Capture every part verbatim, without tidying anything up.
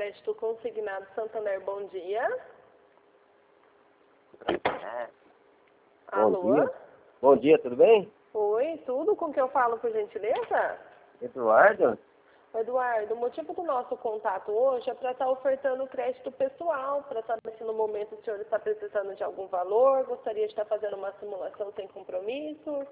Crédito Consignado Santander, bom dia. Bom Alô? dia. Bom dia, tudo bem? Oi, tudo com que eu falo, por gentileza? Eduardo? Eduardo, o motivo do nosso contato hoje é para estar ofertando crédito pessoal, para saber se no momento o senhor está precisando de algum valor, gostaria de estar fazendo uma simulação sem compromisso.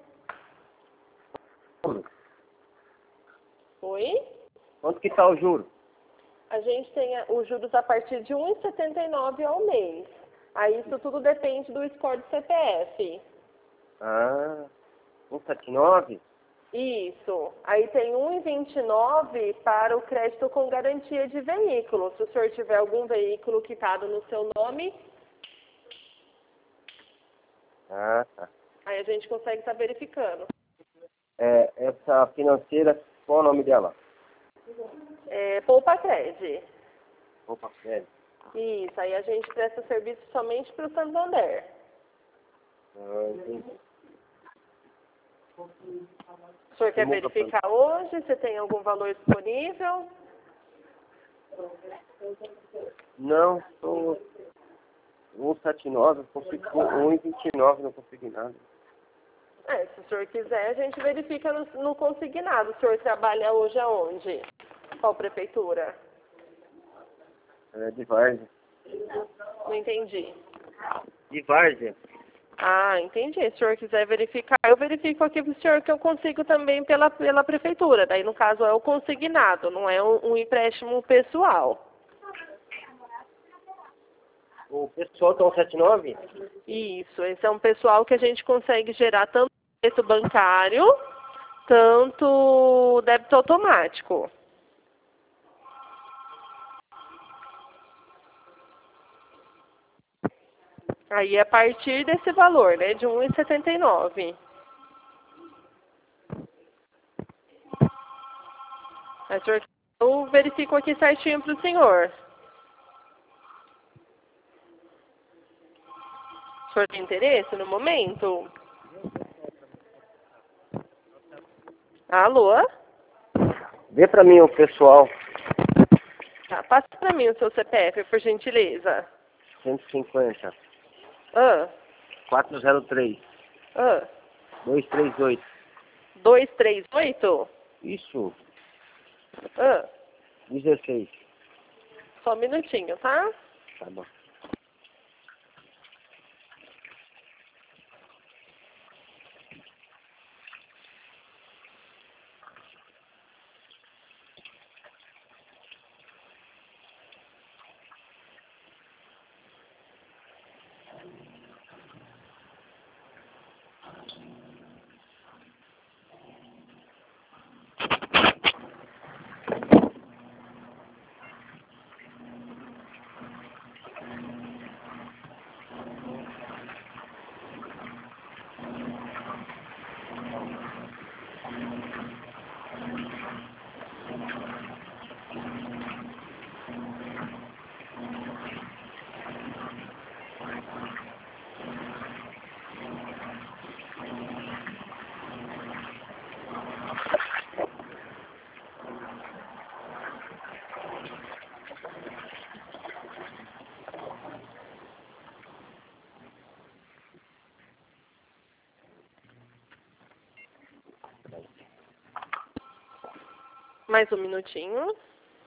Oi? Quanto que está o juro? A gente tem a- os juros a partir de um vírgula setenta e nove ao mês. Aí isso tudo depende do score do C P F. Ah, um sete nove? Isso. Aí tem um vírgula vinte e nove para o crédito com garantia de veículo. Se o senhor tiver algum veículo quitado no seu nome, Ah, tá. aí a gente consegue estar verificando. É, essa financeira, qual é o nome dela? É, Poupa Cred. Opa, sério. Isso. Aí a gente presta serviço somente para o Santander. Ah, entendi. O senhor quer Nunca verificar hoje? Se tem algum valor disponível? Não, sou um sete nove, eu consigo um e vinte e nove, não consegui nada. É, se o senhor quiser, a gente verifica no, no consignado. O senhor trabalha hoje aonde? Qual prefeitura? É de Várzea. Não entendi. De Várzea? Ah, entendi. Se o senhor quiser verificar, eu verifico aqui para o senhor que eu consigo também pela, pela prefeitura. Daí, no caso, é o consignado, não é um, um empréstimo pessoal. O pessoal está um sete nove? Isso, esse é um pessoal que a gente consegue gerar tanto débito bancário, tanto débito automático. Aí, a partir desse valor, né, de um vírgula setenta e nove. Aí, senhor, eu verifico aqui certinho para o senhor. O senhor tem interesse no momento? Alô? Vê pra mim o pessoal. Tá, passa para mim o seu C P F, por gentileza. cento e cinquenta, Ah, quatrocentos e três, ah. duzentos e trinta e oito. dois três oito? Isso, Ah, dezesseis. só um minutinho, tá? Tá bom. Mais um minutinho.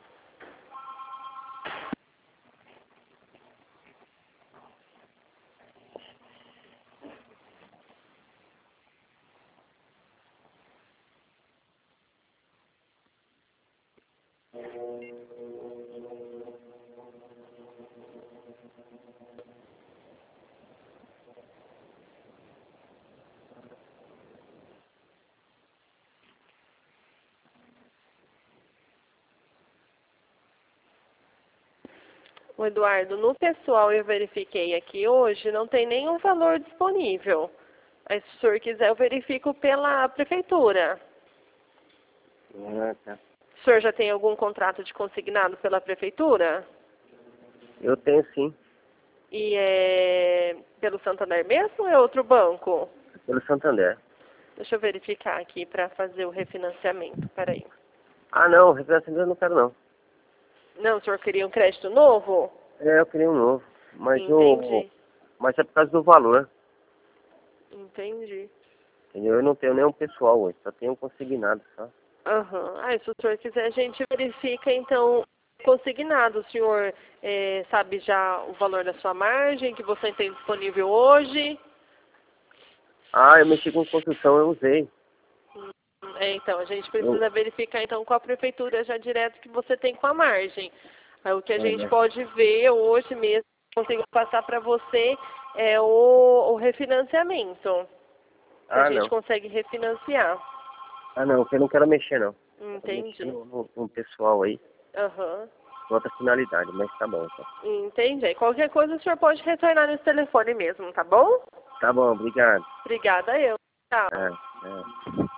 O Eduardo, no pessoal eu verifiquei aqui hoje, não tem nenhum valor disponível. Aí, se o senhor quiser, eu verifico pela prefeitura. Ah, tá. O senhor já tem algum contrato de consignado pela prefeitura? Eu tenho sim, E é pelo Santander mesmo ou é outro banco? pelo Santander. Deixa eu verificar aqui para fazer o refinanciamento. Peraí. Ah, não, refinanciamento eu não quero não. Não, o senhor queria um crédito novo? É, eu queria um novo. Mas, Entendi. o, mas é por causa do valor. Entendi. Entendeu? Eu não tenho nenhum pessoal hoje, só tenho um consignado só. Aham. Ah, se o senhor quiser, a gente verifica, então, consignado. O senhor é, sabe já o valor da sua margem que você tem disponível hoje? Ah, eu mexi com construção, eu usei. É, então, a gente Eu, precisa verificar, então, com a prefeitura já direto que você tem com a margem. Aí, o que a é, gente né? pode ver hoje mesmo, consigo passar para você, é o, o refinanciamento. Se a Ah, gente não. consegue refinanciar. Ah, não, eu não quero mexer, não. Eu mexi Entendi. no, no, no pessoal aí, Aham. com outra finalidade, mas tá bom, então. Entendi. Aí, qualquer coisa o senhor pode retornar nesse telefone mesmo, tá bom? Tá bom, obrigado. Obrigada eu. Tchau. É, é.